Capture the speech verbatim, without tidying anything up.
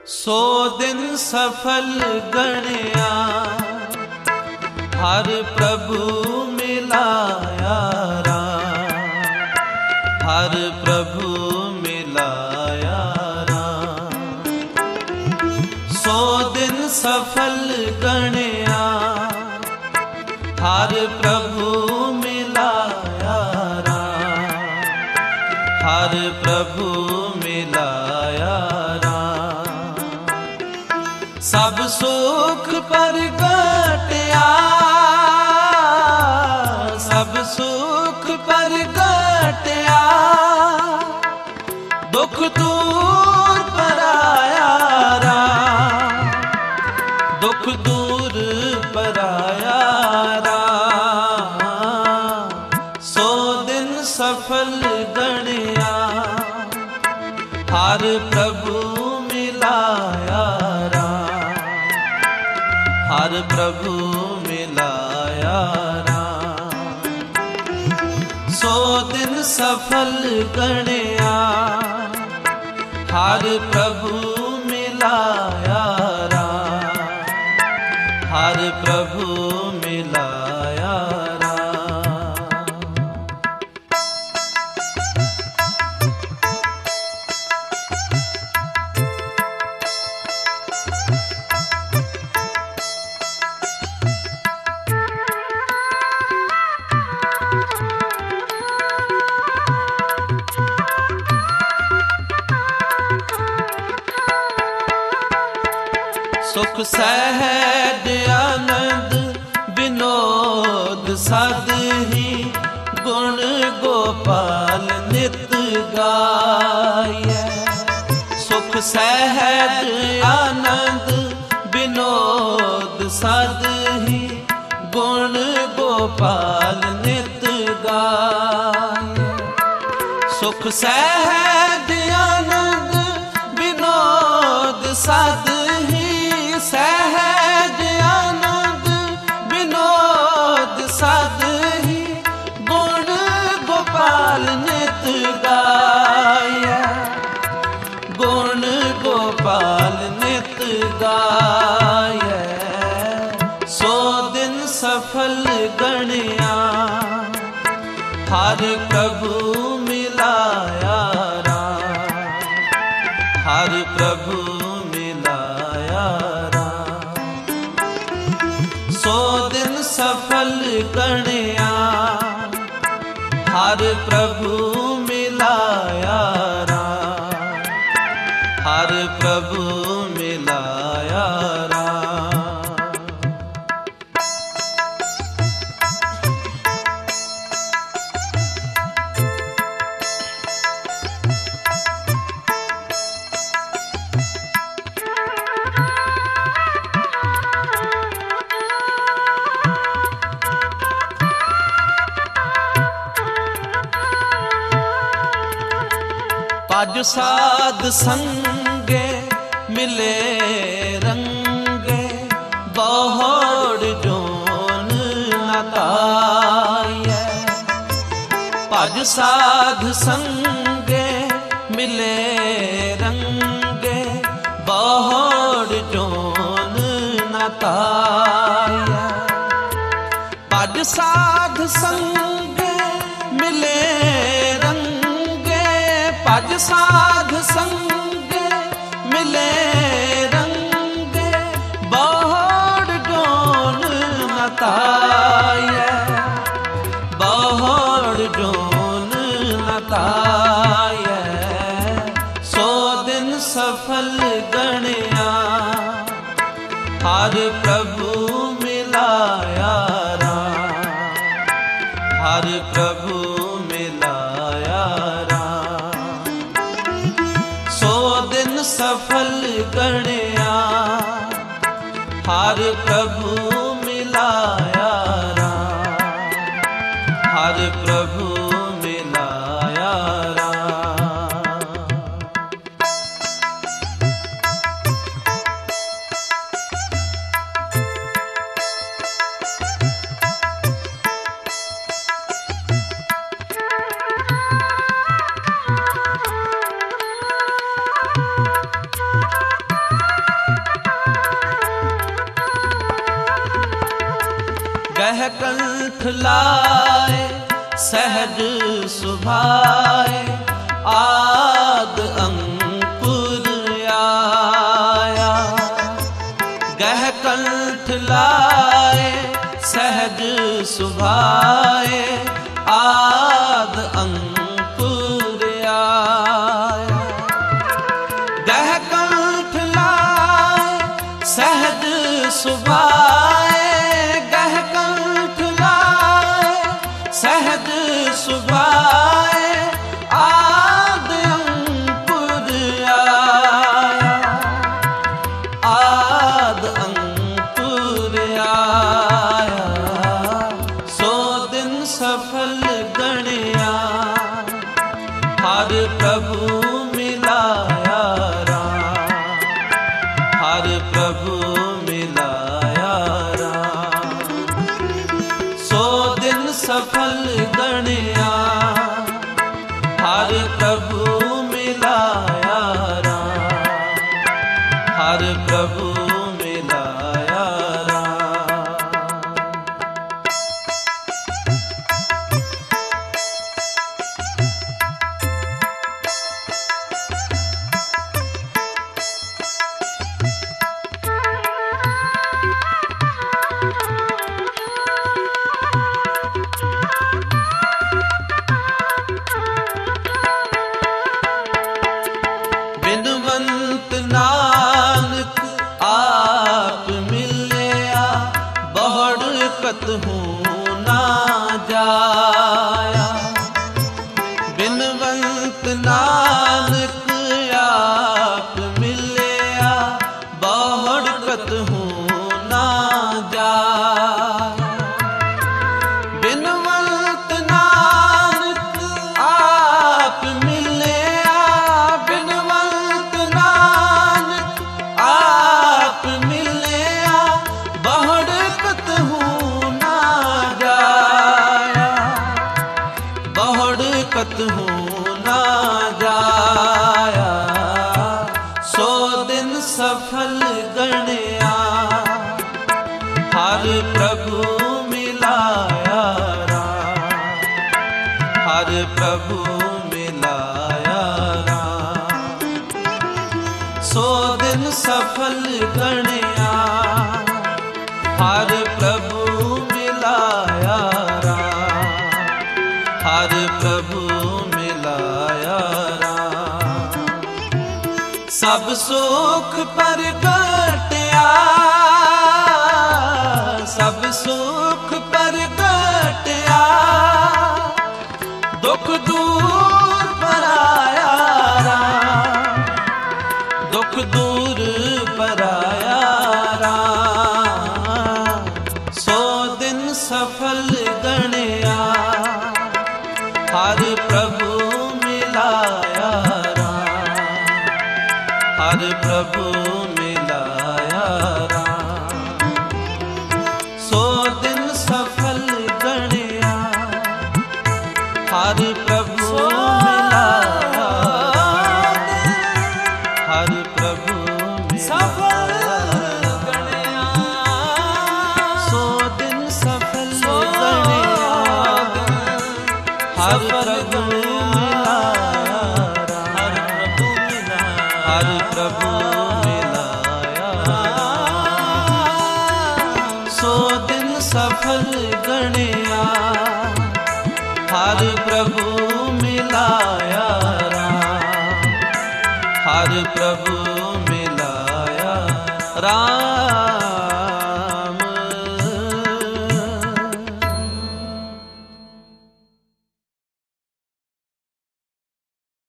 सो दिन सफल गणिया हर प्रभु मिलाया राम, हर प्रभु मिलाया राम। सो दिन सफल गणिया हर प्रभु मिलाया राम, हर प्रभु मिलाया राम। सब सुख प्रगटया, सब सुख प्रगटया, दुख दूर पराया राम, दुख दूर पराया राम। सो दिन सफल गणिया हर प्रभु मिलाया राम, हर प्रभु मिलाया राम। सो दिन सफल गणिया हर प्रभु मिलाया राम, हर प्रभु मिलाया राम। सुख सहज आनंद विनोद सद ही गुण गोपाल नित गाये। सुख सहज आनंद विनोद सद ही गुण गोपाल नित गाये। सुख सहज आनंद विनोद सद सहज आनंद विनोद सद ही गुण गोपाल नित गाया, गुण गोपाल नित गाया। सो दिन सफल गणिया हर प्रभु मिलाया राम, हर प्रभु मिलाया राम। सो दिन सफल गणिया हर प्रभु मिलाया राम, हर प्रभु मिलाया राम। पज साध संगे मिले रंगे, बहुड़ जोन नताये। पज साध संगे मिले रंगे, बहुड़ जोन नताये। पज साध संगे मिले पज साध संगे मिले रंगे, बहुड़ जोन नताये, बहुड़ जोन नताये। सो दिन सफल गणिया हर प्रभु मिलाया राम, हर प्रभु मिलाया राम। सफल गणिया हर प्रभु मिलाया राम, हर प्रभु मिलाया राम। लाए सहज सुभाए आद अंकुर आया। गह कंठ लाए सहज सुभाए आद अंकुर आया। गह कंठ लाए सहज सुभाए गह कंठ लाए सहज सुभाए आद अंकुर आया। आद अंकुर आया सो दिन सफल गणिया। हर प्रभु मिलाया राम हर प्रभु मिलाया राम। सो दिन सफल गणिया हर प्रभु मिलाया राम हर प्रभु मिलाया राम। बिनवंत नानक आप मिलया बहुड़ कतहूँ ना जाया। बिनवंत नानक आप मिलया बहुड़ कतहूँ ना जाया। बिनवंत नानक आप मिलया बिनवंत नानक आप मिलया बहुड़ कतहूँ ना जाया। बहुड़ कतहूँ ना जाया सो दिन सफल गणिया। हर प्रभु मिलाया राम हर प्रभु मिलाया राम। सो दिन सफल गणिया हर प्रभु मिलाया राम हर प्रभु मिलाया राम। सब सुख प्रगटया सब सुख प्रगटया दुख दूर पराया राम दुख दूर पराया राम। सो दिन सफल गणिया हर प्रभु मिलाया राम हर प्रभु मिलाया राम। सो दिन सफल गणिया हर प्रभु मिलाया हर प्रभु सफल गणिया। सो दिन सफल गणिया हर प्रभु मिलाया हर प्रभु मिलाया। सो दिन सफल गणिया हर प्रभु